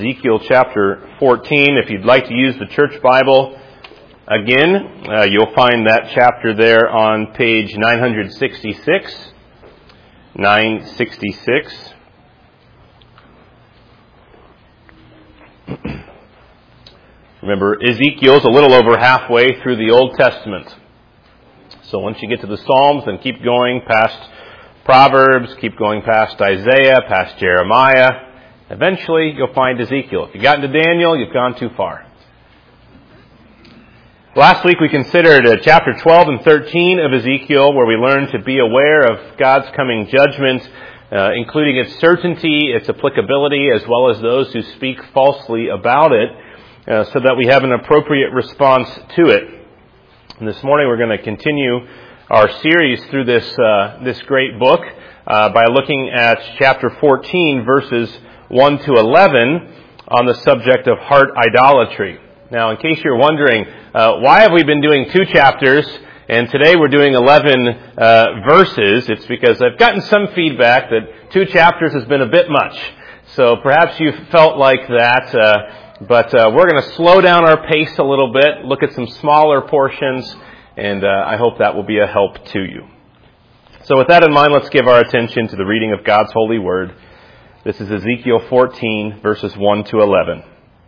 Ezekiel chapter 14. If you'd like to use the church Bible again, you'll find that chapter there on page 966. 966. Remember, Ezekiel's a little over halfway through the Old Testament. So once you get to the Psalms, then keep going past Proverbs, keep going past Isaiah, past Jeremiah. Eventually, you'll find Ezekiel. If you got into Daniel, you've gone too far. Last week, we considered chapter 12 and 13 of Ezekiel, where we learned to be aware of God's coming judgment, including its certainty, its applicability, as well as those who speak falsely about it, so that we have an appropriate response to it. And this morning, we're going to continue our series through this great book by looking at chapter 14, verses 1 to 11 on the subject of heart idolatry. Now, in case you're wondering, why have we been doing 2 chapters and today we're doing 11 verses? It's because I've gotten some feedback that 2 chapters has been a bit much. So perhaps you felt like that, but we're going to slow down our pace a little bit, look at some smaller portions, and I hope that will be a help to you. So with that in mind, let's give our attention to the reading of God's holy word. This is Ezekiel 14, verses 1 to 11.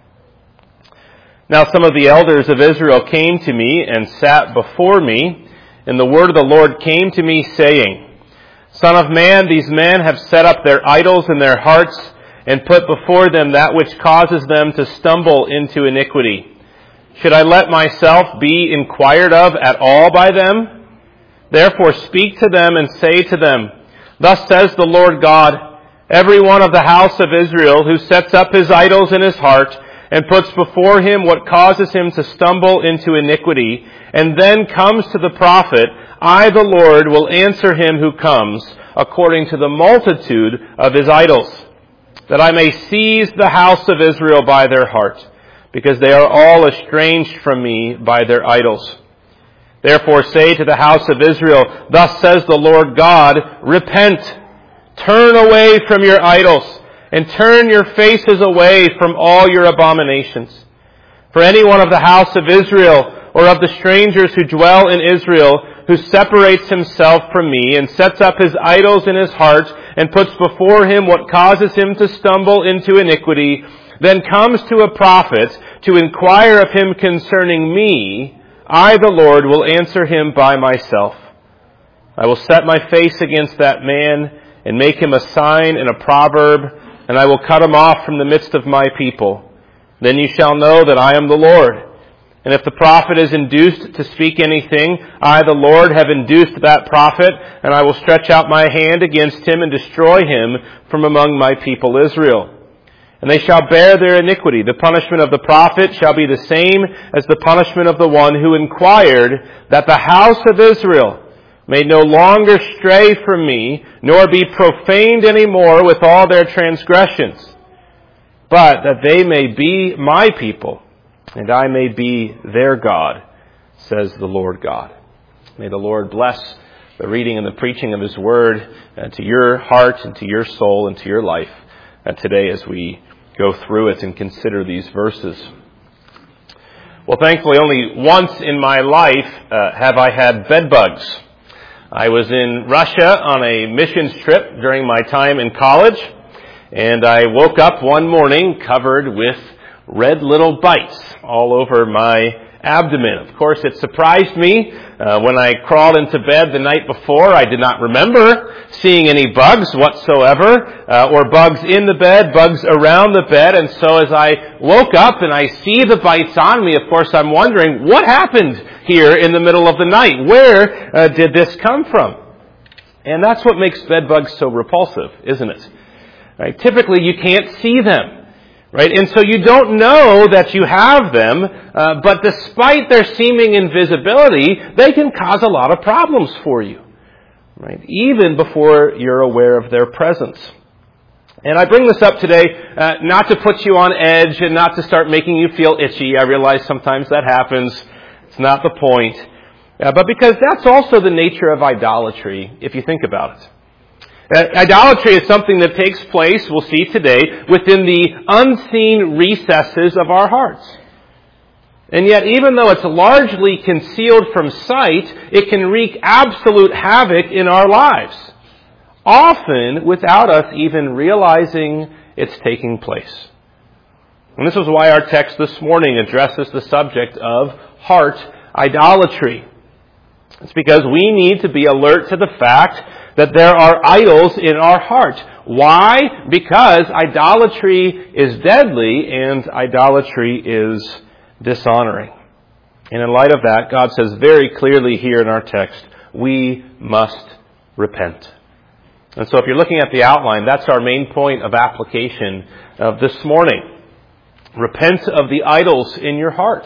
Now some of the elders of Israel came to me and sat before me, and the word of the Lord came to me, saying, Son of man, these men have set up their idols in their hearts, and put before them that which causes them to stumble into iniquity. Should I let myself be inquired of at all by them? Therefore speak to them and say to them, Thus says the Lord God, every one of the house of Israel who sets up his idols in his heart and puts before him what causes him to stumble into iniquity, and then comes to the prophet, I, the Lord, will answer him who comes according to the multitude of his idols, that I may seize the house of Israel by their heart, because they are all estranged from me by their idols. Therefore say to the house of Israel, Thus says the Lord God, Repent, turn away from your idols, and turn your faces away from all your abominations. For any one of the house of Israel, or of the strangers who dwell in Israel, who separates himself from me, and sets up his idols in his heart, and puts before him what causes him to stumble into iniquity, then comes to a prophet to inquire of him concerning me, I, the Lord, will answer him by myself. I will set my face against that man, and make him a sign and a proverb, and I will cut him off from the midst of my people. Then you shall know that I am the Lord. And if the prophet is induced to speak anything, I, the Lord, have induced that prophet, and I will stretch out my hand against him and destroy him from among my people Israel. And they shall bear their iniquity. The punishment of the prophet shall be the same as the punishment of the one who inquired, that the house of Israel may no longer stray from me, nor be profaned any more with all their transgressions, but that they may be my people, and I may be their God, says the Lord God. May the Lord bless the reading and the preaching of His Word to your heart and to your soul and to your life today as we go through it and consider these verses. Well, thankfully, only once in my life have I had bed bugs. I was in Russia on a missions trip during my time in college, and I woke up one morning covered with red little bites all over my abdomen. Of course, it surprised me when I crawled into bed the night before. I did not remember seeing any bugs whatsoever, or bugs in the bed, bugs around the bed. And so as I woke up and I see the bites on me, of course, I'm wondering, what happened here in the middle of the night? Where did this come from? And that's what makes bed bugs so repulsive, isn't it? Right? Typically, you can't see them. Right? And so you don't know that you have them, but despite their seeming invisibility, they can cause a lot of problems for you. Right? Even before you're aware of their presence. And I bring this up today not to put you on edge and not to start making you feel itchy. I realize sometimes that happens. It's not the point. But because that's also the nature of idolatry, if you think about it. Idolatry is something that takes place, we'll see today, within the unseen recesses of our hearts. And yet, even though it's largely concealed from sight, it can wreak absolute havoc in our lives, often without us even realizing it's taking place. And this is why our text this morning addresses the subject of heart idolatry. It's because we need to be alert to the fact that there are idols in our heart. Why? Because idolatry is deadly and idolatry is dishonoring. And in light of that, God says very clearly here in our text, we must repent. And so if you're looking at the outline, that's our main point of application of this morning. Repent of the idols in your heart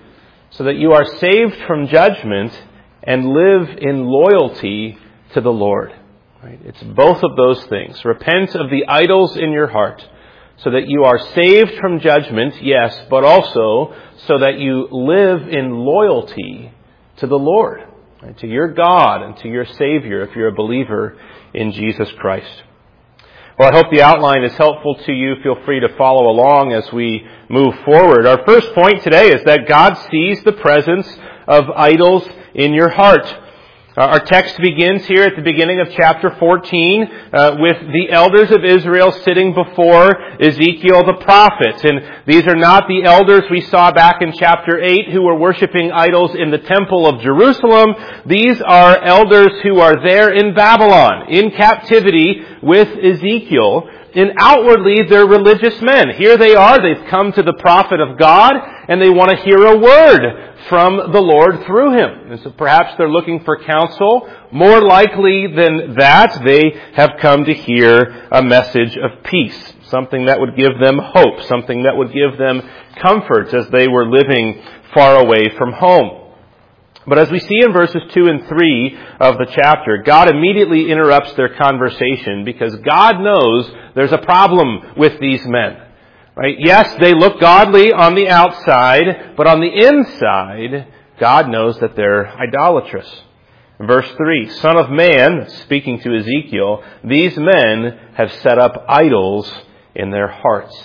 so that you are saved from judgment and live in loyalty to the Lord. Right? It's both of those things. Repent of the idols in your heart so that you are saved from judgment, yes, but also so that you live in loyalty to the Lord, right? To your God and to your Savior if you're a believer in Jesus Christ. Well, I hope the outline is helpful to you. Feel free to follow along as we move forward. Our first point today is that God sees the presence of idols in your heart. Our text begins here at the beginning of chapter 14 with the elders of Israel sitting before Ezekiel the prophet. And these are not the elders we saw back in chapter 8 who were worshiping idols in the temple of Jerusalem. These are elders who are there in Babylon, in captivity with Ezekiel. And outwardly, they're religious men. Here they are. They've come to the prophet of God, and they want to hear a word from the Lord through him. And so perhaps they're looking for counsel. More likely than that, they have come to hear a message of peace, something that would give them hope, something that would give them comfort as they were living far away from home. But as we see in verses 2 and 3 of the chapter, God immediately interrupts their conversation because God knows there's a problem with these men. Right? Yes, they look godly on the outside, but on the inside, God knows that they're idolatrous. Verse 3, Son of man, speaking to Ezekiel, these men have set up idols in their hearts.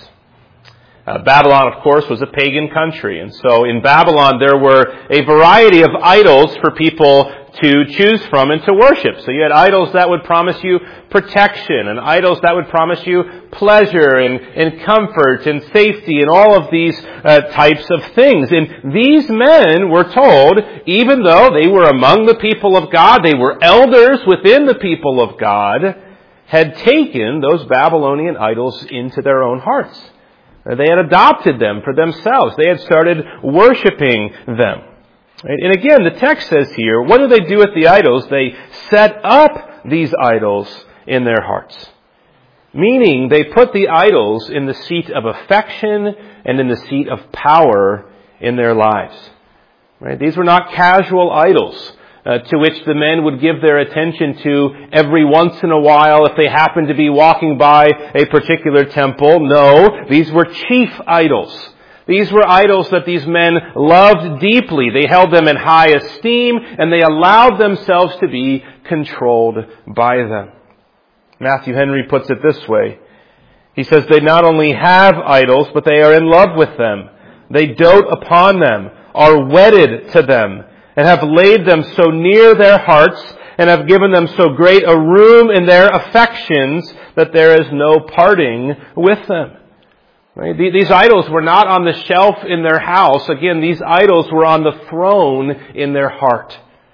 Babylon, of course, was a pagan country. And so in Babylon, there were a variety of idols for people to choose from and to worship. So you had idols that would promise you protection, and idols that would promise you pleasure and comfort and safety and all of these types of things. And these men were told, even though they were among the people of God, they were elders within the people of God, had taken those Babylonian idols into their own hearts. They had adopted them for themselves. They had started worshiping them. Right? And again, the text says here, what do they do with the idols? They set up these idols in their hearts. Meaning, they put the idols in the seat of affection and in the seat of power in their lives. Right? These were not casual idols to which the men would give their attention to every once in a while if they happened to be walking by a particular temple. No, these were chief idols. These were idols that these men loved deeply. They held them in high esteem, and they allowed themselves to be controlled by them. Matthew Henry puts it this way. He says, they not only have idols, but they are in love with them. They dote upon them, are wedded to them, and have laid them so near their hearts, and have given them so great a room in their affections that there is no parting with them. Right? These idols were not on the shelf in their house. Again, these idols were on the throne in their heart.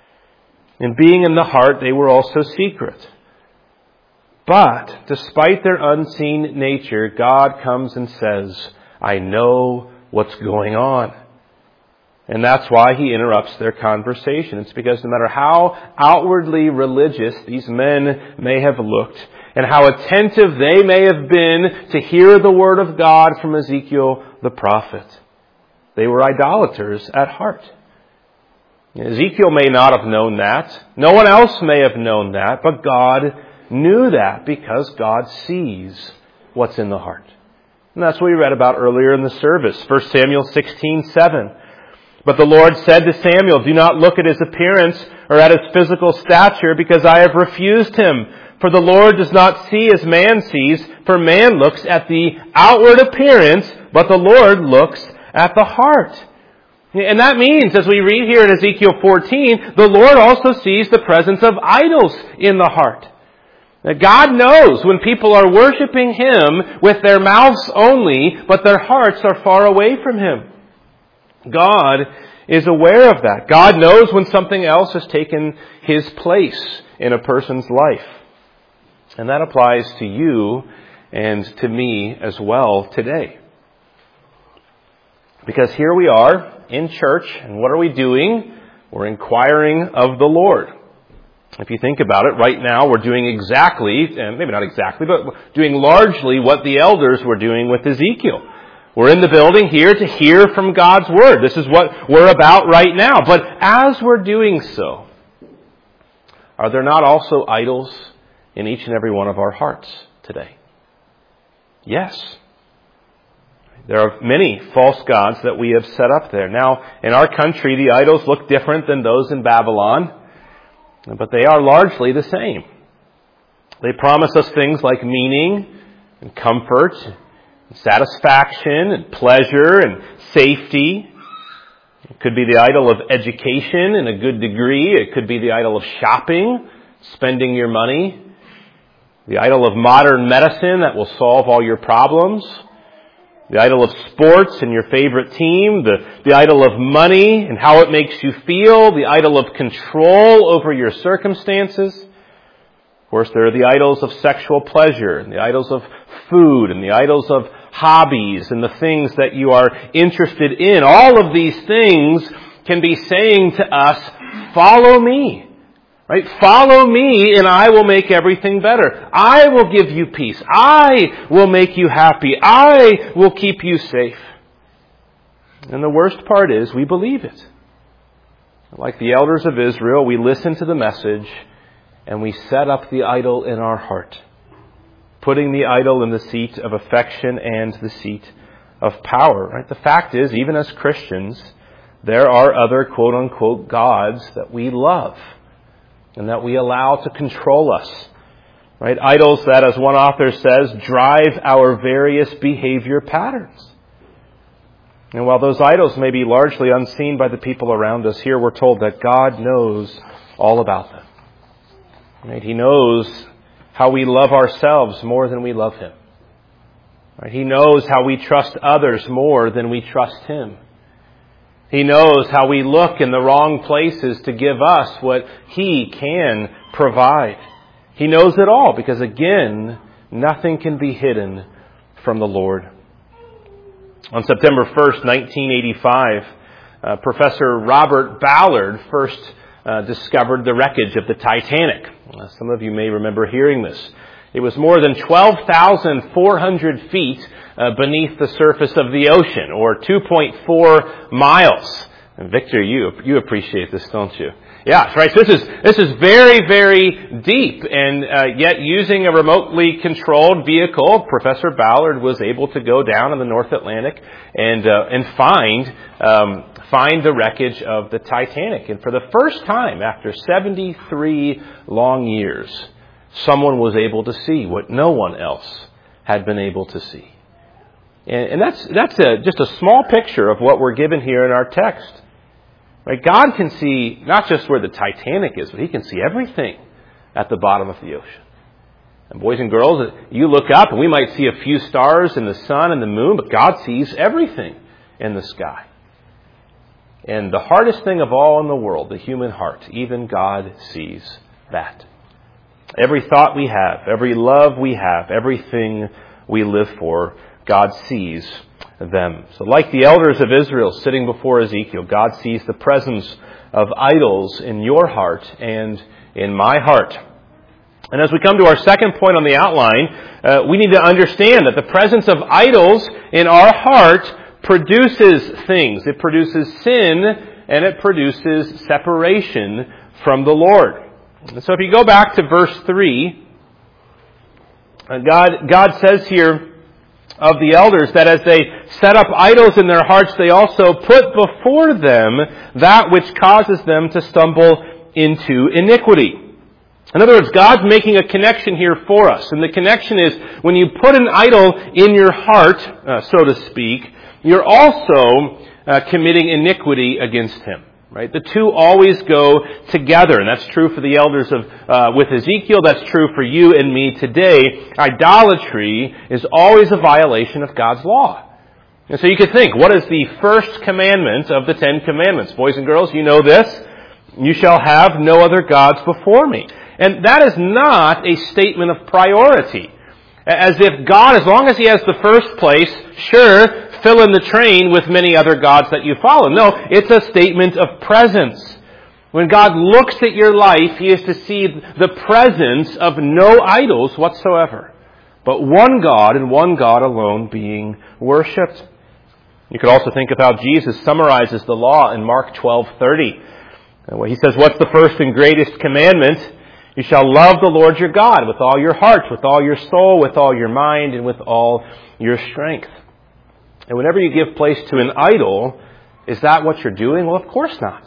And being in the heart, they were also secret. But, despite their unseen nature, God comes and says, I know what's going on. And that's why he interrupts their conversation. It's because no matter how outwardly religious these men may have looked, and how attentive they may have been to hear the word of God from Ezekiel the prophet, they were idolaters at heart. Ezekiel may not have known that. No one else may have known that, but God knew that because God sees what's in the heart. And that's what we read about earlier in the service, 1 Samuel 16:7. But the Lord said to Samuel, do not look at his appearance or at his physical stature, because I have refused him. For the Lord does not see as man sees, for man looks at the outward appearance, but the Lord looks at the heart. And that means, as we read here in Ezekiel 14, the Lord also sees the presence of idols in the heart. Now, God knows when people are worshiping Him with their mouths only, but their hearts are far away from Him. God is aware of that. God knows when something else has taken His place in a person's life. And that applies to you and to me as well today. Because here we are in church, and what are we doing? We're inquiring of the Lord. If you think about it, right now we're doing exactly, and maybe not exactly, but doing largely what the elders were doing with Ezekiel. We're in the building here to hear from God's Word. This is what we're about right now. But as we're doing so, are there not also idols in each and every one of our hearts today? Yes. There are many false gods that we have set up there. Now, in our country, the idols look different than those in Babylon, but they are largely the same. They promise us things like meaning and comfort, and satisfaction and pleasure and safety. It could be the idol of education in a good degree. It could be the idol of shopping, spending your money. The idol of modern medicine that will solve all your problems. The idol of sports and your favorite team. The idol of money and how it makes you feel. The idol of control over your circumstances. Of course, there are the idols of sexual pleasure and the idols of food and the idols of hobbies and the things that you are interested in. All of these things can be saying to us, follow me. Right? Follow me and I will make everything better. I will give you peace. I will make you happy. I will keep you safe. And the worst part is we believe it. Like the elders of Israel, we listen to the message and we set up the idol in our heart, putting the idol in the seat of affection and the seat of power. Right? The fact is, even as Christians, there are other quote-unquote gods that we love and that we allow to control us. Right? Idols that, as one author says, drive our various behavior patterns. And while those idols may be largely unseen by the people around us, here we're told that God knows all about them. Right? He knows how we love ourselves more than we love Him. Right? He knows how we trust others more than we trust Him. He knows how we look in the wrong places to give us what He can provide. He knows it all because, again, nothing can be hidden from the Lord. On September 1st, 1985, Professor Robert Ballard first discovered the wreckage of the Titanic. Some of you may remember hearing this. It was more than 12,400 feet beneath the surface of the ocean, or 2.4 miles. And Victor, you appreciate this, don't you? Yeah, right. So this is very, very deep, and yet using a remotely controlled vehicle, Professor Ballard was able to go down in the North Atlantic and find the wreckage of the Titanic. And for the first time, after 73 long years, someone was able to see what no one else had been able to see. And that's just a small picture of what we're given here in our text. Right? God can see not just where the Titanic is, but He can see everything at the bottom of the ocean. And boys and girls, you look up and we might see a few stars in the sun and the moon, but God sees everything in the sky. And the hardest thing of all in the world, the human heart, even God sees that. Every thought we have, every love we have, everything we live for, God sees them. So like the elders of Israel sitting before Ezekiel, God sees the presence of idols in your heart and in my heart. And as we come to our second point on the outline, we need to understand that the presence of idols in our heart produces things. It produces sin and it produces separation from the Lord. And so if you go back to verse 3, God says here of the elders that as they set up idols in their hearts, they also put before them that which causes them to stumble into iniquity. In other words, God's making a connection here for us. And the connection is when you put an idol in your heart, so to speak, you're also committing iniquity against Him. Right? The two always go together. And that's true for the elders with Ezekiel. That's true for you and me today. Idolatry is always a violation of God's law. And so you could think, what is the first commandment of the 10 Commandments? Boys and girls, you know this. You shall have no other gods before me. And that is not a statement of priority. As if God, as long as He has the first place, sure, fill in the train with many other gods that you follow. No, it's a statement of presence. When God looks at your life, He is to see the presence of no idols whatsoever, but one God and one God alone being worshipped. You could also think of how Jesus summarizes the law in Mark 12:30. Where He says, what's the first and greatest commandment? You shall love the Lord your God with all your heart, with all your soul, with all your mind, and with all your strength. And whenever you give place to an idol, is that what you're doing? Well, of course not.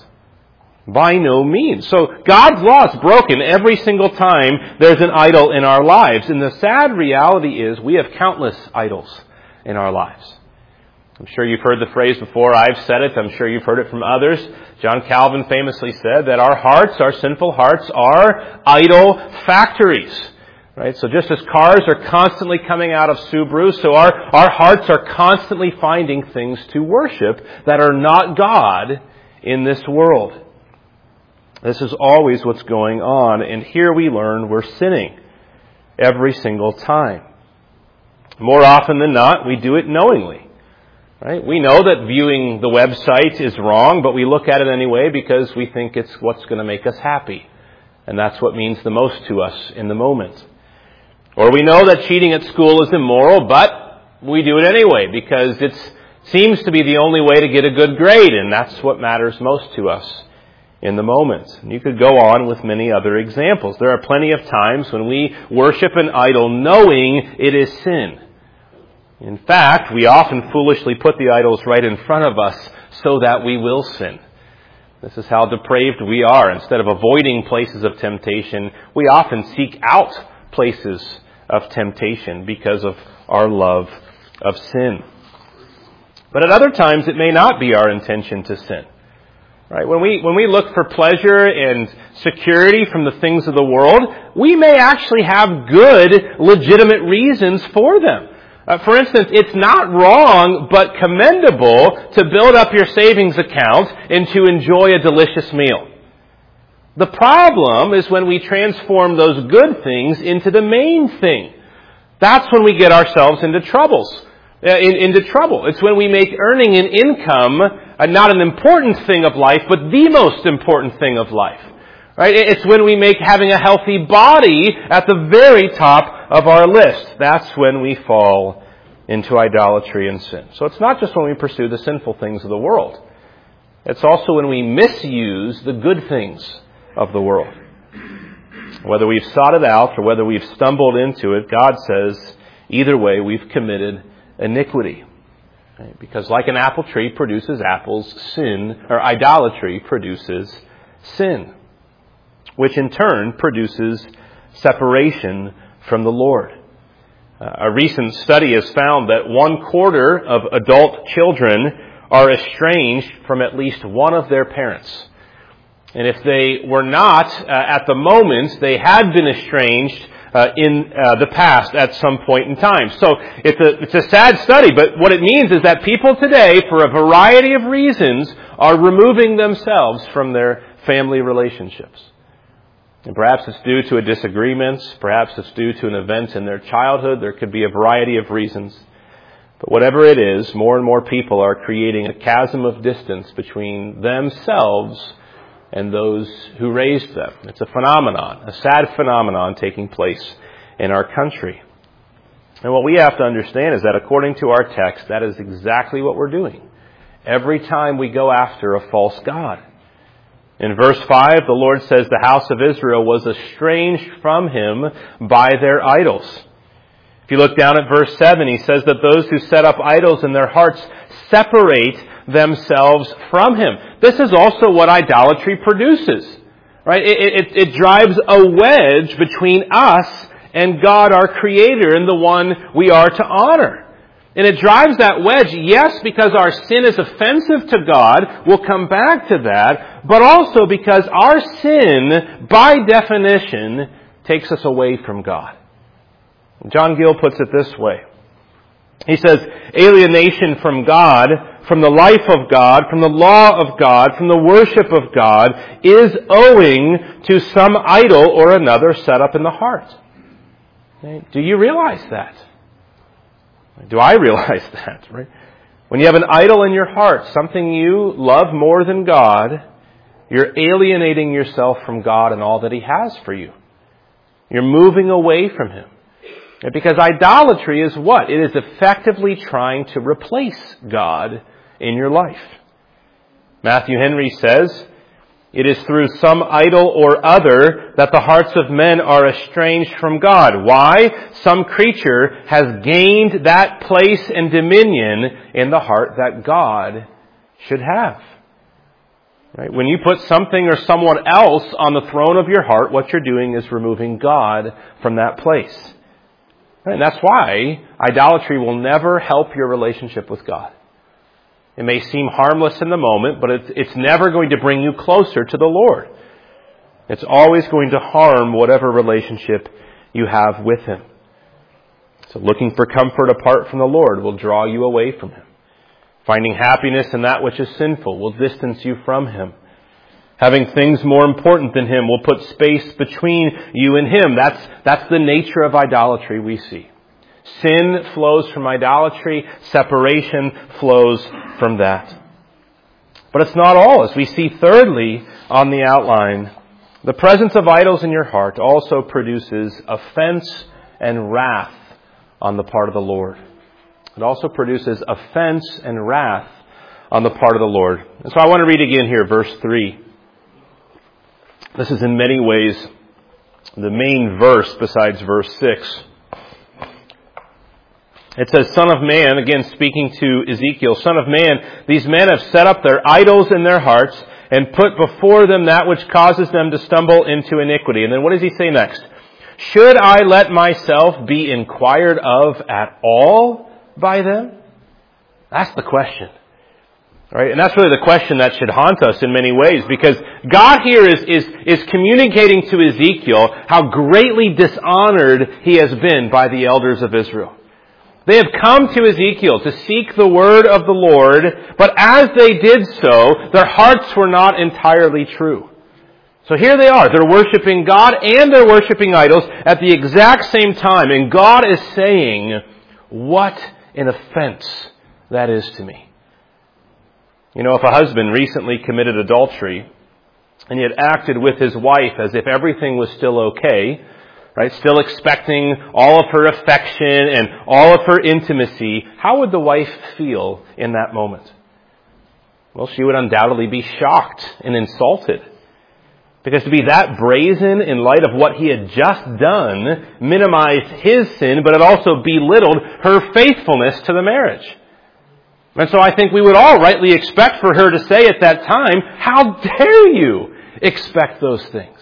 By no means. So God's law is broken every single time there's an idol in our lives. And the sad reality is we have countless idols in our lives. I'm sure you've heard the phrase before. I've said it. I'm sure you've heard it from others. John Calvin famously said that our hearts, our sinful hearts, are idol factories. Right? So just as cars are constantly coming out of Subaru, so our hearts are constantly finding things to worship that are not God in this world. This is always what's going on. And here we learn we're sinning every single time. More often than not, we do it knowingly. Right? We know that viewing the website is wrong, but we look at it anyway because we think it's what's going to make us happy. And that's what means the most to us in the moment. Or we know that cheating at school is immoral, but we do it anyway because it seems to be the only way to get a good grade, and that's what matters most to us in the moment. And you could go on with many other examples. There are plenty of times when we worship an idol knowing it is sin. In fact, we often foolishly put the idols right in front of us so that we will sin. This is how depraved we are. Instead of avoiding places of temptation, we often seek out places of temptation because of our love of sin. But at other times, it may not be our intention to sin. Right? When we look for pleasure and security from the things of the world, we may actually have good, legitimate reasons for them. For instance, it's not wrong but commendable to build up your savings account and to enjoy a delicious meal. The problem is when we transform those good things into the main thing. That's when we get ourselves into trouble. It's when we make earning an income not an important thing of life, but the most important thing of life. Right? It's when we make having a healthy body at the very top of our list. That's when we fall into idolatry and sin. So it's not just when we pursue the sinful things of the world. It's also when we misuse the good things of the world. Whether we've sought it out or whether we've stumbled into it, God says, either way, we've committed iniquity. Right? Because like an apple tree produces apples, idolatry produces sin, which in turn produces separation from the Lord. A recent study has found that 1/4 of adult children are estranged from at least one of their parents. And if they were not at the moment, they had been estranged in the past at some point in time. So it's a sad study, but what it means is that people today, for a variety of reasons, are removing themselves from their family relationships. And perhaps it's due to a disagreement, perhaps it's due to an event in their childhood. There could be a variety of reasons. But whatever it is, more and more people are creating a chasm of distance between themselves and those who raised them. It's a phenomenon, a sad phenomenon taking place in our country. And what we have to understand is that according to our text, that is exactly what we're doing every time we go after a false god. In verse 5, the Lord says the house of Israel was estranged from Him by their idols. If you look down at verse 7, He says that those who set up idols in their hearts separate themselves from Him. This is also what idolatry produces. Right? It drives a wedge between us and God, our Creator, and the one we are to honor. And it drives that wedge, yes, because our sin is offensive to God. We'll come back to that. But also because our sin, by definition, takes us away from God. John Gill puts it this way. He says, alienation from God, from the life of God, from the law of God, from the worship of God, is owing to some idol or another set up in the heart. Okay? Do you realize that? Do I realize that? Right? When you have an idol in your heart, something you love more than God, you're alienating yourself from God and all that He has for you. You're moving away from Him. Because idolatry is what? It is effectively trying to replace God in your life. Matthew Henry says, it is through some idol or other that the hearts of men are estranged from God. Why? Some creature has gained that place and dominion in the heart that God should have. Right? When you put something or someone else on the throne of your heart, what you're doing is removing God from that place. And that's why idolatry will never help your relationship with God. It may seem harmless in the moment, but it's never going to bring you closer to the Lord. It's always going to harm whatever relationship you have with Him. So looking for comfort apart from the Lord will draw you away from Him. Finding happiness in that which is sinful will distance you from Him. Having things more important than Him will put space between you and Him. That's the nature of idolatry we see. Sin flows from idolatry. Separation flows from that. But it's not all. As we see thirdly on the outline, the presence of idols in your heart also produces offense and wrath on the part of the Lord. It also produces offense and wrath on the part of the Lord. And so I want to read again here, verse 3. This is in many ways the main verse besides verse 6. It says, Son of man, again speaking to Ezekiel, Son of man, these men have set up their idols in their hearts and put before them that which causes them to stumble into iniquity. And then what does he say next? Should I let myself be inquired of at all by them? That's the question. Right? And that's really the question that should haunt us in many ways, because God here is communicating to Ezekiel how greatly dishonored he has been by the elders of Israel. They have come to Ezekiel to seek the word of the Lord, but as they did so, their hearts were not entirely true. So here they are. They're worshiping God and they're worshiping idols at the exact same time. And God is saying, what an offense that is to me. You know, if a husband recently committed adultery and yet acted with his wife as if everything was still okay, right, still expecting all of her affection and all of her intimacy, how would the wife feel in that moment? Well, she would undoubtedly be shocked and insulted. Because to be that brazen in light of what he had just done minimized his sin, but it also belittled her faithfulness to the marriage. And so I think we would all rightly expect for her to say at that time, how dare you expect those things?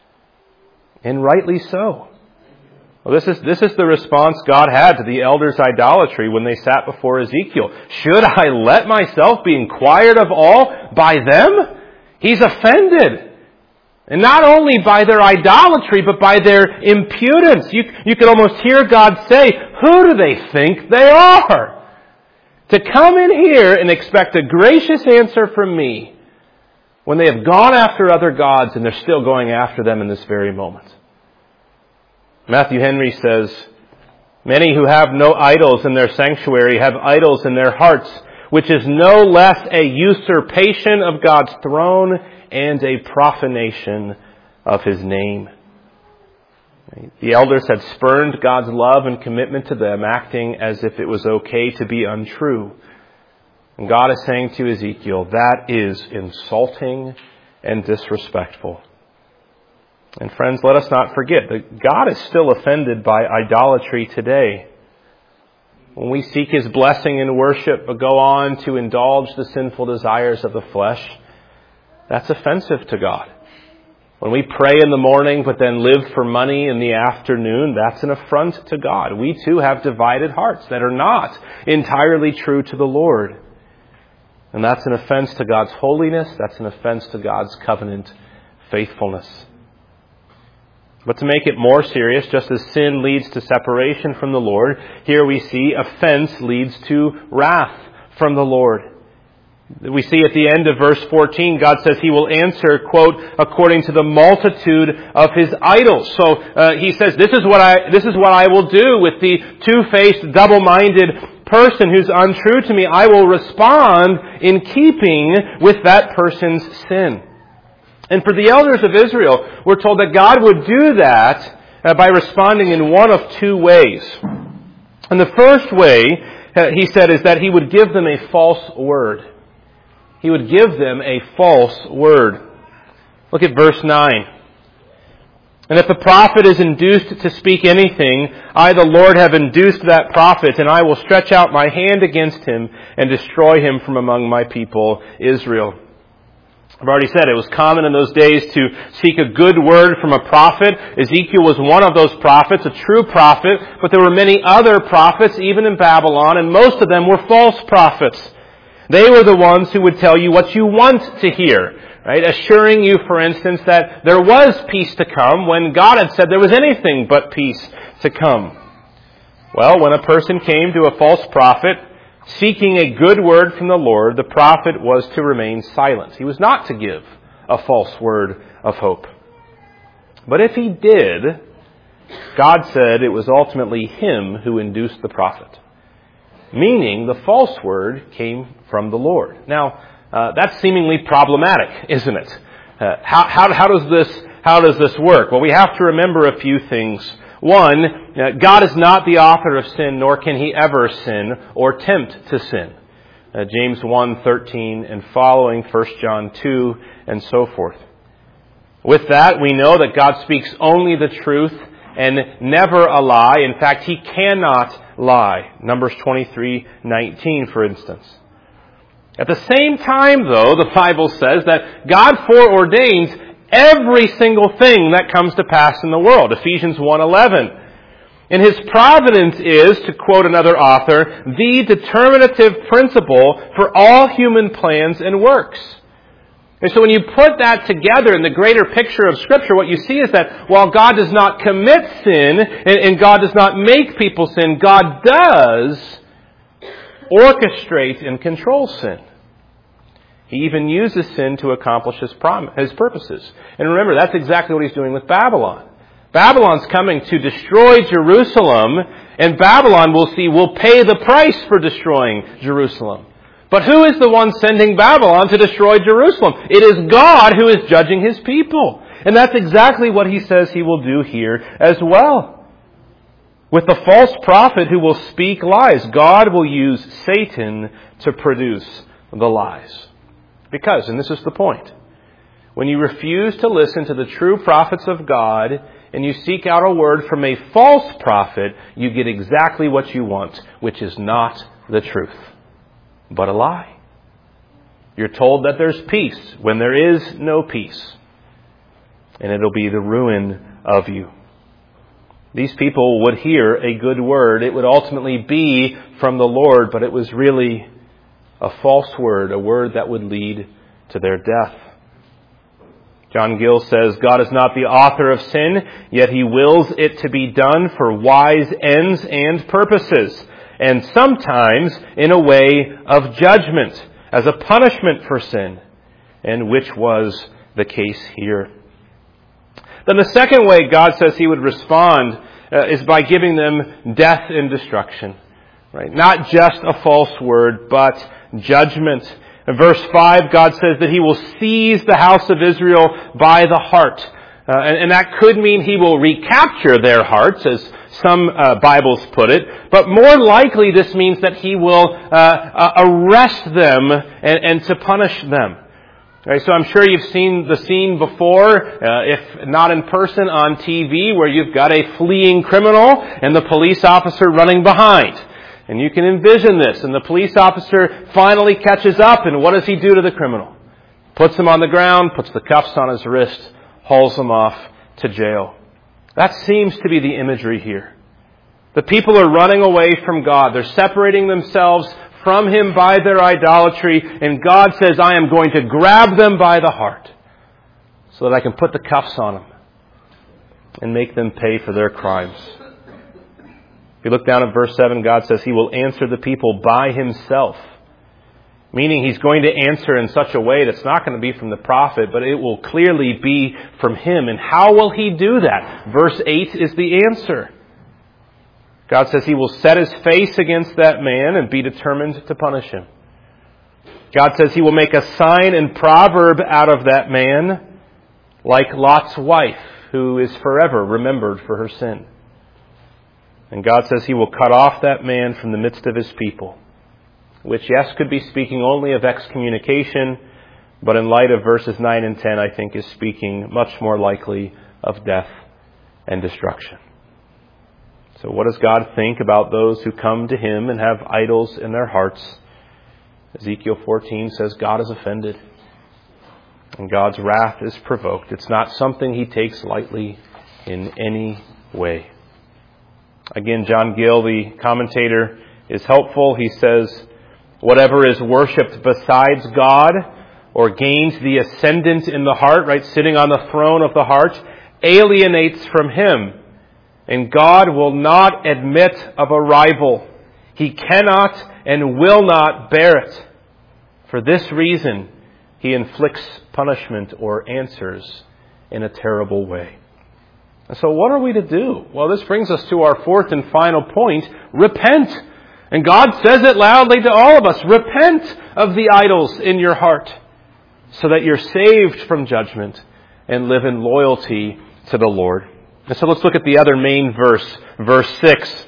And rightly so. Well, this is the response God had to the elders' idolatry when they sat before Ezekiel. Should I let myself be inquired of all by them? He's offended. And not only by their idolatry, but by their impudence. You could almost hear God say, who do they think they are? To come in here and expect a gracious answer from me when they have gone after other gods and they're still going after them in this very moment. Matthew Henry says, many who have no idols in their sanctuary have idols in their hearts, which is no less a usurpation of God's throne and a profanation of His name. The elders had spurned God's love and commitment to them, acting as if it was okay to be untrue. And God is saying to Ezekiel, that is insulting and disrespectful. And friends, let us not forget that God is still offended by idolatry today. When we seek His blessing in worship but go on to indulge the sinful desires of the flesh, that's offensive to God. When we pray in the morning but then live for money in the afternoon, that's an affront to God. We too have divided hearts that are not entirely true to the Lord. And that's an offense to God's holiness. That's an offense to God's covenant faithfulness. But to make it more serious, just as sin leads to separation from the Lord, here we see offense leads to wrath from the Lord. We see at the end of verse 14, God says He will answer, quote, according to the multitude of His idols. So He says, this is what I will do with the two-faced, double-minded person who's untrue to me. I will respond in keeping with that person's sin. And for the elders of Israel, we're told that God would do that by responding in one of two ways. And the first way, He said, is that He would give them a false word. He would give them a false word. Look at verse 9. And if the prophet is induced to speak anything, I, the Lord, have induced that prophet, and I will stretch out my hand against him and destroy him from among my people, Israel. I've already said it was common in those days to seek a good word from a prophet. Ezekiel was one of those prophets, a true prophet, but there were many other prophets, even in Babylon, and most of them were false prophets. They were the ones who would tell you what you want to hear, right? Assuring you, for instance, that there was peace to come when God had said there was anything but peace to come. Well, when a person came to a false prophet seeking a good word from the Lord, the prophet was to remain silent. He was not to give a false word of hope. But if he did, God said it was ultimately him who induced the prophet. Meaning the false word came from the Lord. Now, that's seemingly problematic, isn't it? How does this work? Well, we have to remember a few things. One, God is not the author of sin, nor can He ever sin or tempt to sin. James 1:13 and following, 1 John 2, and so forth. With that, we know that God speaks only the truth and never a lie. In fact, He cannot lie. Numbers 23:19, for instance. At the same time, though, the Bible says that God foreordains every single thing that comes to pass in the world. Ephesians 1:11. And His providence is, to quote another author, the determinative principle for all human plans and works. And so when you put that together in the greater picture of Scripture, what you see is that while God does not commit sin and God does not make people sin, God does orchestrate and control sin. He even uses sin to accomplish His purposes. And remember, that's exactly what He's doing with Babylon. Babylon's coming to destroy Jerusalem, and Babylon, we'll see, will pay the price for destroying Jerusalem. But who is the one sending Babylon to destroy Jerusalem? It is God who is judging His people. And that's exactly what He says He will do here as well. With the false prophet who will speak lies, God will use Satan to produce the lies. Because, and this is the point, when you refuse to listen to the true prophets of God and you seek out a word from a false prophet, you get exactly what you want, which is not the truth, but a lie. You're told that there's peace when there is no peace, and it'll be the ruin of you. These people would hear a good word. It would ultimately be from the Lord, but it was really a false word, a word that would lead to their death. John Gill says, God is not the author of sin, yet He wills it to be done for wise ends and purposes, and sometimes in a way of judgment, as a punishment for sin, and which was the case here. Then the second way God says He would respond is by giving them death and destruction. Right? Not just a false word, but judgment. In verse 5, God says that He will seize the house of Israel by the heart. And that could mean He will recapture their hearts, as some Bibles put it. But more likely this means that He will arrest them and to punish them. Right, so I'm sure you've seen the scene before, if not in person, on TV, where you've got a fleeing criminal and the police officer running behind. And you can envision this. And the police officer finally catches up, and what does he do to the criminal? Puts him on the ground, puts the cuffs on his wrist, hauls them off to jail. That seems to be the imagery here. The people are running away from God. They're separating themselves from Him by their idolatry. And God says, I am going to grab them by the heart so that I can put the cuffs on them and make them pay for their crimes. If you look down at verse 7, God says He will answer the people by Himself. Meaning He's going to answer in such a way that's not going to be from the prophet, but it will clearly be from Him. And how will He do that? Verse 8 is the answer. God says He will set His face against that man and be determined to punish him. God says He will make a sign and proverb out of that man, like Lot's wife, who is forever remembered for her sin. And God says He will cut off that man from the midst of His people, which, yes, could be speaking only of excommunication, but in light of verses 9 and 10, I think is speaking much more likely of death and destruction. So what does God think about those who come to Him and have idols in their hearts? Ezekiel 14 says God is offended, and God's wrath is provoked. It's not something He takes lightly in any way. Again, John Gill, the commentator, is helpful. He says, whatever is worshipped besides God or gains the ascendant in the heart, right, sitting on the throne of the heart, alienates from Him. And God will not admit of a rival. He cannot and will not bear it. For this reason, He inflicts punishment or answers in a terrible way. And so what are we to do? Well, this brings us to our fourth and final point. Repent. And God says it loudly to all of us. Repent of the idols in your heart so that you're saved from judgment and live in loyalty to the Lord. And so let's look at the other main verse, verse 6.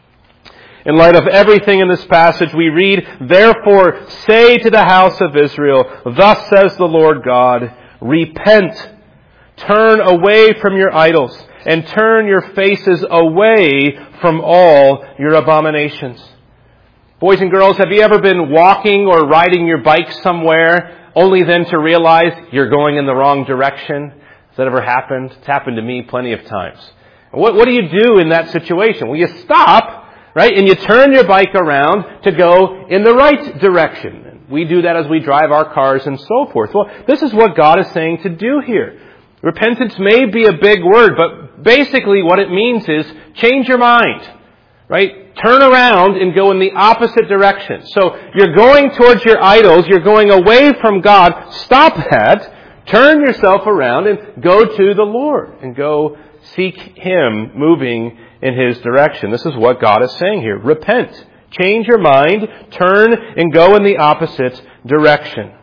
In light of everything in this passage, we read, therefore say to the house of Israel, thus says the Lord God, repent, turn away from your idols, and turn your faces away from all your abominations. Boys and girls, have you ever been walking or riding your bike somewhere only then to realize you're going in the wrong direction? Has that ever happened? It's happened to me plenty of times. What do you do in that situation? Well, you stop, right, and you turn your bike around to go in the right direction. We do that as we drive our cars and so forth. Well, this is what God is saying to do here. Repentance may be a big word, but basically what it means is change your mind, right? Turn around and go in the opposite direction. So you're going towards your idols, you're going away from God. Stop that. Turn yourself around and go to the Lord and go seek Him moving in His direction. This is what God is saying here. Repent. Change your mind. Turn and go in the opposite direction.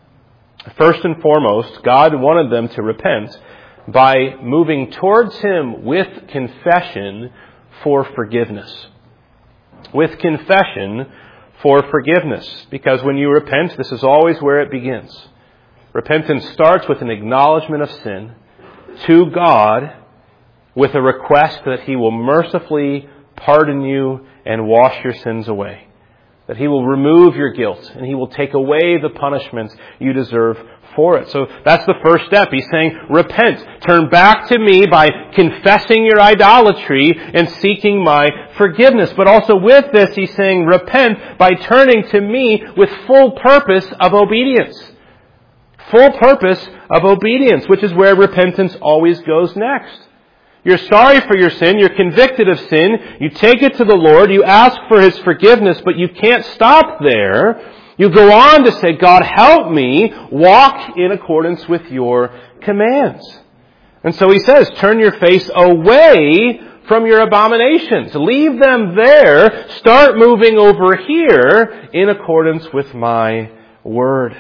First and foremost, God wanted them to repent by moving towards Him with confession for forgiveness. With confession for forgiveness. Because when you repent, this is always where it begins. Repentance starts with an acknowledgement of sin to God with a request that He will mercifully pardon you and wash your sins away. That He will remove your guilt and He will take away the punishment you deserve for it. So that's the first step. He's saying, repent. Turn back to me by confessing your idolatry and seeking my forgiveness. But also with this, He's saying, repent by turning to me with full purpose of obedience. Full purpose of obedience, which is where repentance always goes next. You're sorry for your sin. You're convicted of sin. You take it to the Lord. You ask for His forgiveness, but you can't stop there. You go on to say, God, help me walk in accordance with your commands. And so He says, turn your face away from your abominations. Leave them there. Start moving over here in accordance with my word.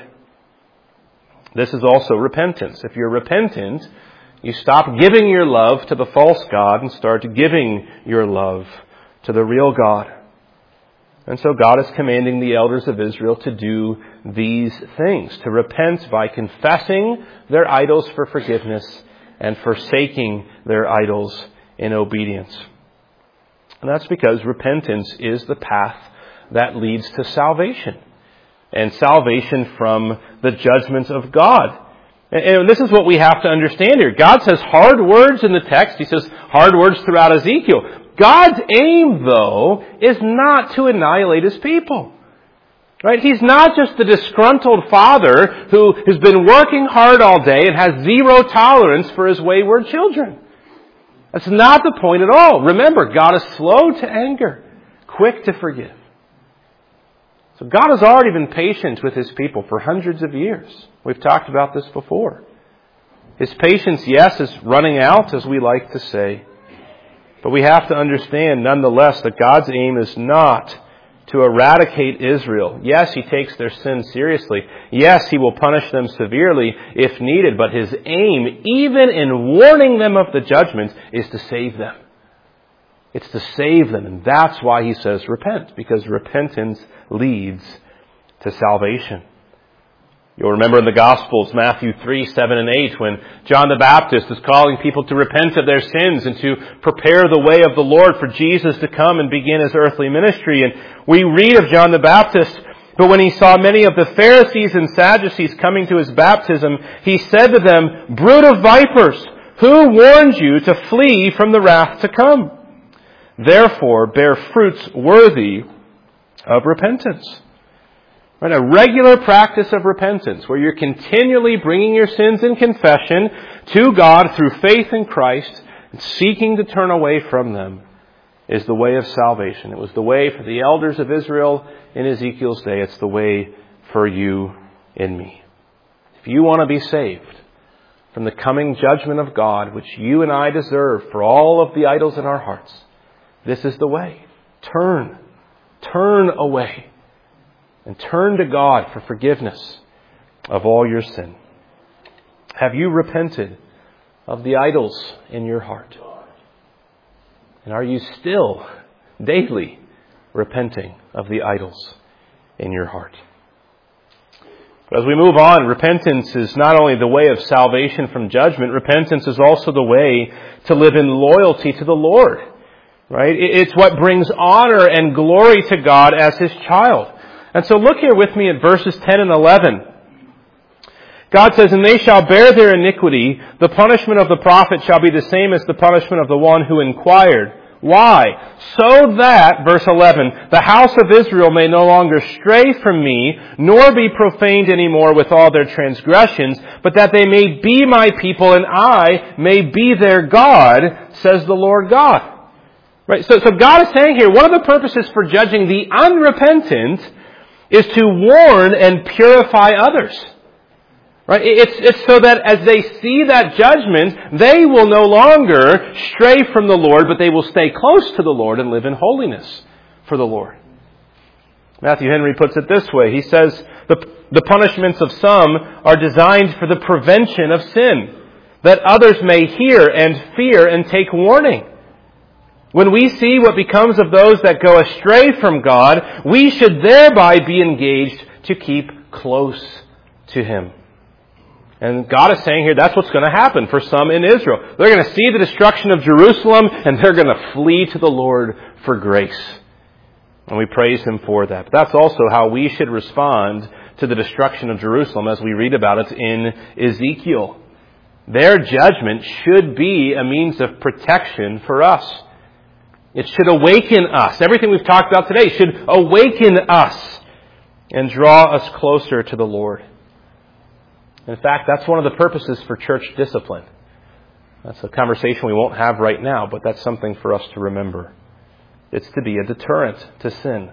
This is also repentance. If you're repentant, you stop giving your love to the false god and start giving your love to the real God. And so God is commanding the elders of Israel to do these things, to repent by confessing their idols for forgiveness and forsaking their idols in obedience. And that's because repentance is the path that leads to salvation, and salvation from the judgment of God. And this is what we have to understand here. God says hard words in the text. He says hard words throughout Ezekiel. God's aim, though, is not to annihilate His people. Right? He's not just the disgruntled father who has been working hard all day and has zero tolerance for his wayward children. That's not the point at all. Remember, God is slow to anger, quick to forgive. So God has already been patient with His people for hundreds of years. We've talked about this before. His patience, yes, is running out, as we like to say. But we have to understand, nonetheless, that God's aim is not to eradicate Israel. Yes, He takes their sin seriously. Yes, He will punish them severely if needed. But His aim, even in warning them of the judgment, is to save them. It's to save them. And that's why He says repent, because repentance leads to salvation. You'll remember in the Gospels, Matthew 3, 7, and 8, when John the Baptist is calling people to repent of their sins and to prepare the way of the Lord for Jesus to come and begin His earthly ministry. And we read of John the Baptist, but when he saw many of the Pharisees and Sadducees coming to his baptism, he said to them, "Brood of vipers, who warned you to flee from the wrath to come? Therefore, bear fruits worthy of repentance." Right, a regular practice of repentance where you're continually bringing your sins in confession to God through faith in Christ and seeking to turn away from them is the way of salvation. It was the way for the elders of Israel in Ezekiel's day. It's the way for you and me. If you want to be saved from the coming judgment of God, which you and I deserve for all of the idols in our hearts, this is the way. Turn away. And turn to God for forgiveness of all your sin. Have you repented of the idols in your heart? And are you still daily repenting of the idols in your heart? But as we move on, repentance is not only the way of salvation from judgment, repentance is also the way to live in loyalty to the Lord. Right? It's what brings honor and glory to God as His child. And so look here with me at verses 10 and 11. God says, "And they shall bear their iniquity. The punishment of the prophet shall be the same as the punishment of the one who inquired." Why? "So that," verse 11, "the house of Israel may no longer stray from me, nor be profaned any more with all their transgressions, but that they may be my people, and I may be their God, says the Lord God." Right? So God is saying here, one of the purposes for judging the unrepentant is to warn and purify others. Right? It's so that as they see that judgment, they will no longer stray from the Lord, but they will stay close to the Lord and live in holiness for the Lord. Matthew Henry puts it this way. He says, the punishments of some are designed for the prevention of sin, that others may hear and fear and take warning. When we see what becomes of those that go astray from God, we should thereby be engaged to keep close to Him. And God is saying here that's what's going to happen for some in Israel. They're going to see the destruction of Jerusalem and they're going to flee to the Lord for grace. And we praise Him for that. But that's also how we should respond to the destruction of Jerusalem as we read about it in Ezekiel. Their judgment should be a means of protection for us. It should awaken us. Everything we've talked about today should awaken us and draw us closer to the Lord. In fact, that's one of the purposes for church discipline. That's a conversation we won't have right now, but that's something for us to remember. It's to be a deterrent to sin.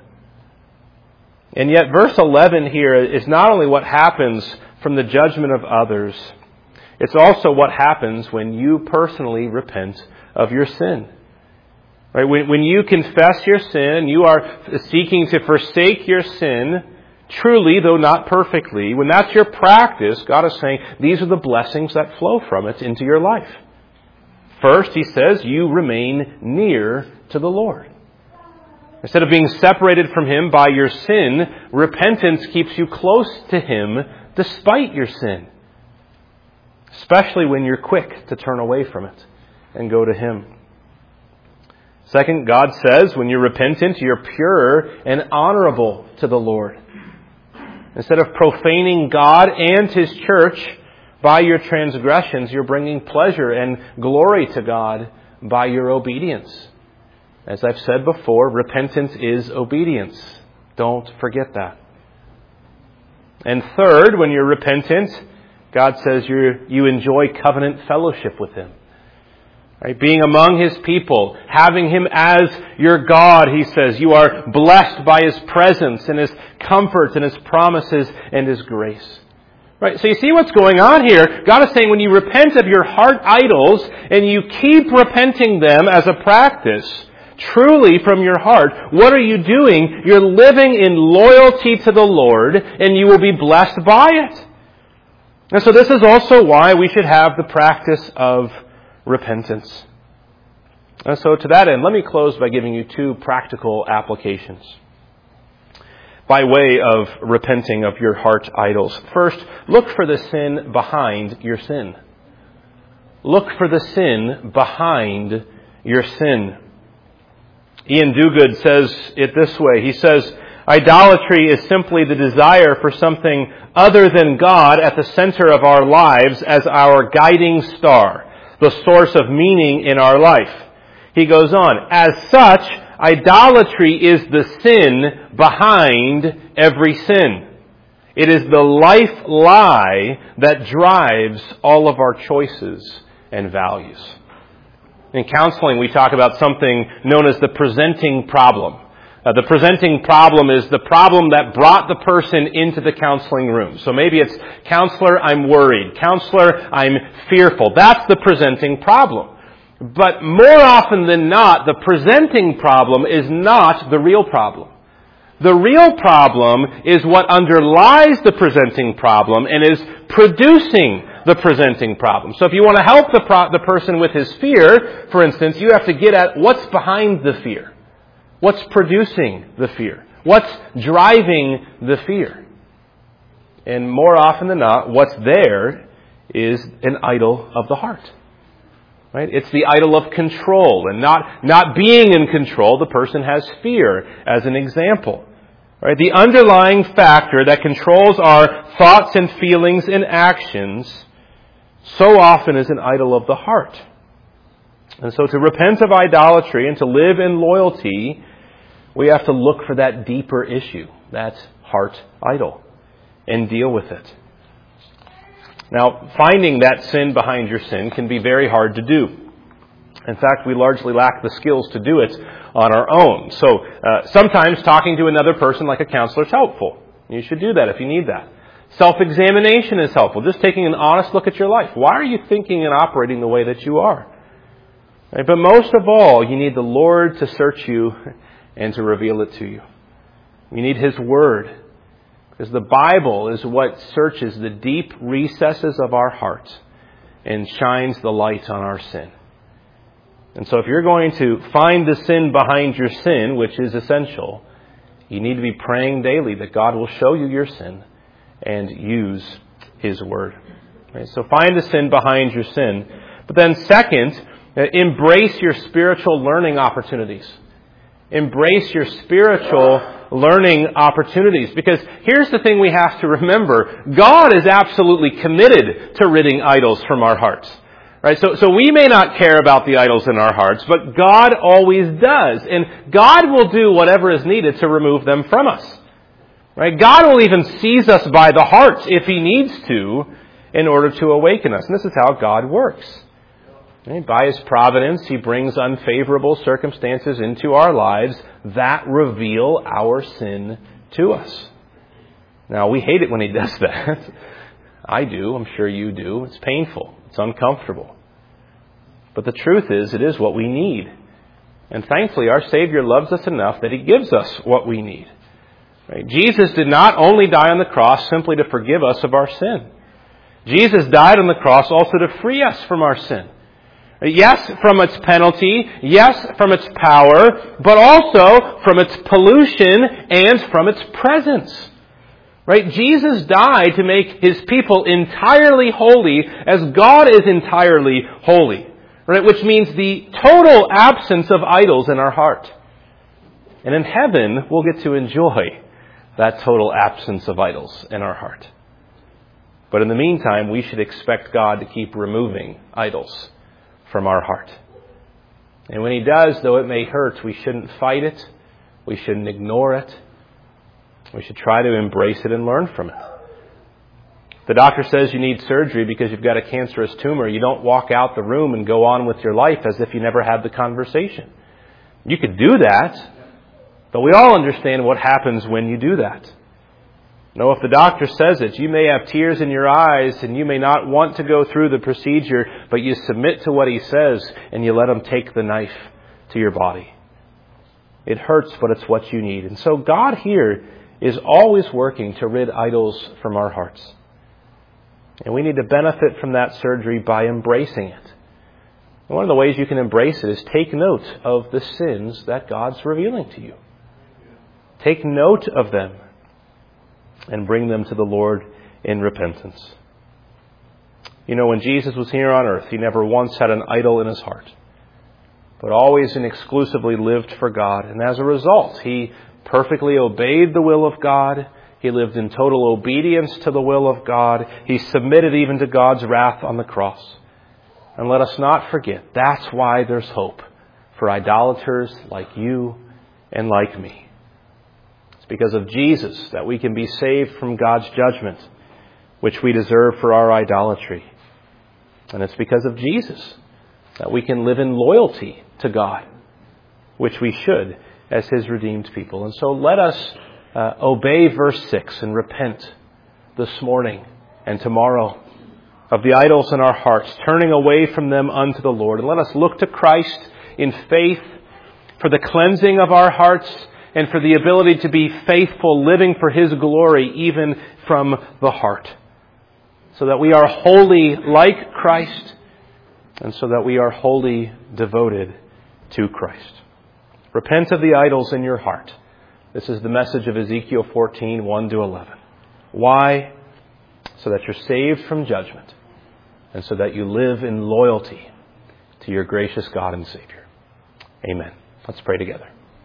And yet verse 11 here is not only what happens from the judgment of others, it's also what happens when you personally repent of your sin. Right? When you confess your sin, you are seeking to forsake your sin, truly, though not perfectly. When that's your practice, God is saying, these are the blessings that flow from it into your life. First, He says, you remain near to the Lord. Instead of being separated from Him by your sin, repentance keeps you close to Him despite your sin. Especially when you're quick to turn away from it and go to Him. Second, God says when you're repentant, you're pure and honorable to the Lord. Instead of profaning God and His church By your transgressions, you're bringing pleasure and glory to God by your obedience. As I've said before, repentance is obedience. Don't forget that. And third, when you're repentant, God says you enjoy covenant fellowship with Him. Right? Being among His people, having Him as your God, He says. You are blessed by His presence and His comfort and His promises and His grace. Right? So you see what's going on here. God is saying when you repent of your heart idols and you keep repenting them as a practice, truly from your heart, what are you doing? You're living in loyalty to the Lord and you will be blessed by it. And so this is also why we should have the practice of repentance. And so to that end, let me close by giving you two practical applications by way of repenting of your heart idols. First, look for the sin behind your sin. Look for the sin behind your sin. Ian Duguid says it this way. He says, idolatry is simply the desire for something other than God at the center of our lives as our guiding star, the source of meaning in our life. He goes on, as such, idolatry is the sin behind every sin. It is the life lie that drives all of our choices and values. In counseling, we talk about something known as the presenting problem. The presenting problem is the problem that brought the person into the counseling room. So maybe it's, counselor, I'm worried. Counselor, I'm fearful. That's the presenting problem. But more often than not, the presenting problem is not the real problem. The real problem is what underlies the presenting problem and is producing the presenting problem. So if you want to help the person with his fear, for instance, you have to get at what's behind the fear. What's producing the fear? What's driving the fear? And more often than not, what's there is an idol of the heart. Right? It's the idol of control. And not being in control, the person has fear, as an example. Right? The underlying factor that controls our thoughts and feelings and actions so often is an idol of the heart. And so to repent of idolatry and to live in loyalty, we have to look for that deeper issue, that heart idol, and deal with it. Now, finding that sin behind your sin can be very hard to do. In fact, we largely lack the skills to do it on our own. So sometimes talking to another person like a counselor is helpful. You should do that if you need that. Self-examination is helpful. Just taking an honest look at your life. Why are you thinking and operating the way that you are? Right? But most of all, you need the Lord to search you and to reveal it to you. You need His Word. Because the Bible is what searches the deep recesses of our hearts and shines the light on our sin. And so if you're going to find the sin behind your sin, which is essential, you need to be praying daily that God will show you your sin and use His Word. Right? So find the sin behind your sin. But then second, embrace your spiritual learning opportunities. Embrace your spiritual learning opportunities. Because here's the thing we have to remember. God is absolutely committed to ridding idols from our hearts. Right? So we may not care about the idols in our hearts, but God always does. And God will do whatever is needed to remove them from us. Right? God will even seize us by the heart if He needs to in order to awaken us. And this is how God works. By His providence, He brings unfavorable circumstances into our lives that reveal our sin to us. Now, we hate it when He does that. I do. I'm sure you do. It's painful. It's uncomfortable. But the truth is, it is what we need. And thankfully, our Savior loves us enough that He gives us what we need. Right? Jesus did not only die on the cross simply to forgive us of our sin. Jesus died on the cross also to free us from our sin. Yes, from its penalty. Yes, from its power. But also from its pollution and from its presence. Right? Jesus died to make His people entirely holy as God is entirely holy. Right? Which means the total absence of idols in our heart. And in heaven, we'll get to enjoy that total absence of idols in our heart. But in the meantime, we should expect God to keep removing idols from our heart. And when He does, though it may hurt, we shouldn't fight it. We shouldn't ignore it. We should try to embrace it and learn from it. The doctor says you need surgery because you've got a cancerous tumor. You don't walk out the room and go on with your life as if you never had the conversation. You could do that, but we all understand what happens when you do that. No, if the doctor says it, you may have tears in your eyes and you may not want to go through the procedure, but you submit to what he says and you let him take the knife to your body. It hurts, but it's what you need. And so God here is always working to rid idols from our hearts. And we need to benefit from that surgery by embracing it. And one of the ways you can embrace it is take note of the sins that God's revealing to you. Take note of them and bring them to the Lord in repentance. You know, when Jesus was here on earth, He never once had an idol in His heart, but always and exclusively lived for God. And as a result, He perfectly obeyed the will of God. He lived in total obedience to the will of God. He submitted even to God's wrath on the cross. And let us not forget, that's why there's hope for idolaters like you and like me. It's because of Jesus that we can be saved from God's judgment, which we deserve for our idolatry. And it's because of Jesus that we can live in loyalty to God, which we should as His redeemed people. And so let us obey verse 6 and repent this morning and tomorrow of the idols in our hearts, turning away from them unto the Lord. And let us look to Christ in faith for the cleansing of our hearts and for the ability to be faithful, living for His glory, even from the heart. So that we are wholly like Christ and so that we are wholly devoted to Christ. Repent of the idols in your heart. This is the message of Ezekiel 14, 1-11. Why? So that you're saved from judgment and so that you live in loyalty to your gracious God and Savior. Amen. Let's pray together.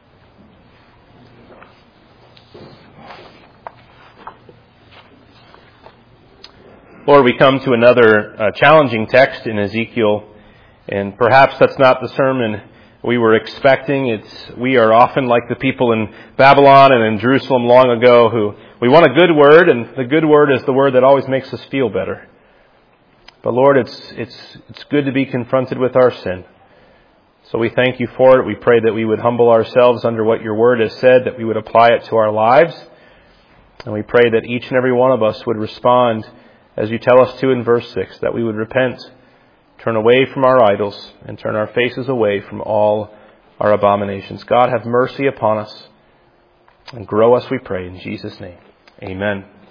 Lord, we come to another challenging text in Ezekiel, and perhaps that's not the sermon we were expecting. We are often like the people in Babylon and in Jerusalem long ago who we want a good word, and the good word is the word that always makes us feel better. But Lord, it's good to be confronted with our sin. So we thank you for it. We pray that we would humble ourselves under what your word has said, that we would apply it to our lives. And we pray that each and every one of us would respond as you tell us to in verse 6, that we would repent, turn away from our idols, and turn our faces away from all our abominations. God, have mercy upon us and grow us, we pray, in Jesus' name. Amen.